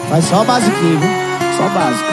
Faz só o basiquinho, viu? Só o básico.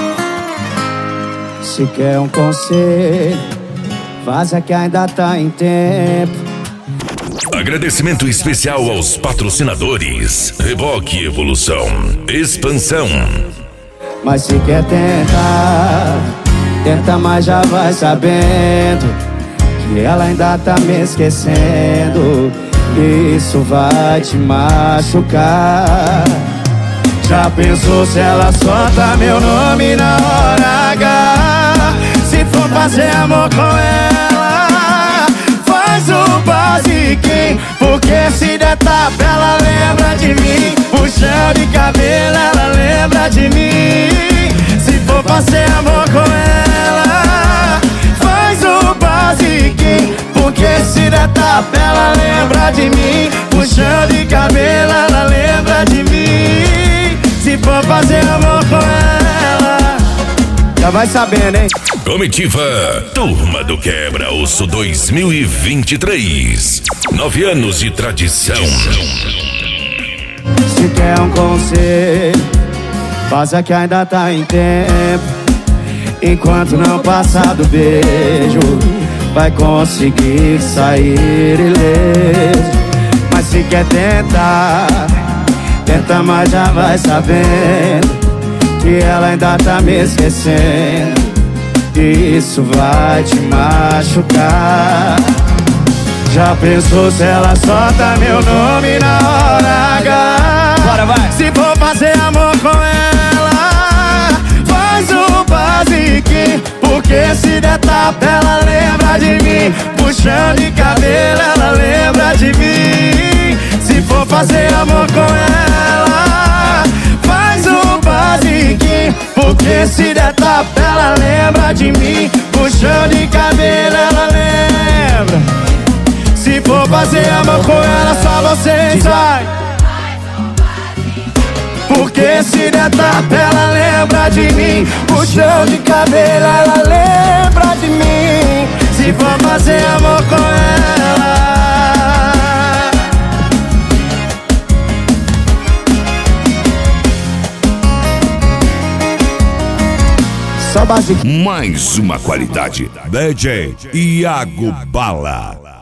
Se quer um conselho, vaza que ainda tá em tempo. Agradecimento especial aos patrocinadores: Reboque Evolução, Expansão. Mas se quer tentar, tenta, mas já vai sabendo que ela ainda tá me esquecendo. Isso vai te machucar. Já pensou se ela solta meu nome na hora H? Se for fazer amor com ela, faz o basiquinho, porque se der tapa ela lembra de mim. Puxão de cabelo ela lembra de mim. Se for fazer amor com ela, faz o basiquinho, porque se der tapa ela lembra de mim. Puxão de cabelo ela lembra de mim. Se for fazer amor com ela, já vai sabendo, hein? Comitiva Turma do Quebra-Osso 2023. 9 anos de tradição. Se quer um conselho, faça que ainda tá em tempo. Enquanto não passar do beijo, vai conseguir sair ileso. Mas se quer tentar, tenta, mas já vai sabendo que ela ainda tá me esquecendo. Isso vai te machucar. Já pensou se ela solta meu nome na hora H? Bora, vai! Se for fazer amor com ela, faz o basiquinho, porque se der tapa ela lembra de mim. Puxão de cabelo ela lembra de mim. Se for fazer amor com ela, faz o basiquinho, porque se der tapa ela lembra de mim. Puxão de cabelo ela lembra. Se for fazer amor com ela, só vocês vai. Porque se der tapa ela lembra de mim. Puxão de cabelo ela lembra de mim. Se for fazer amor com ela, só basiquinho. Mais uma qualidade. DJ Iago Bala.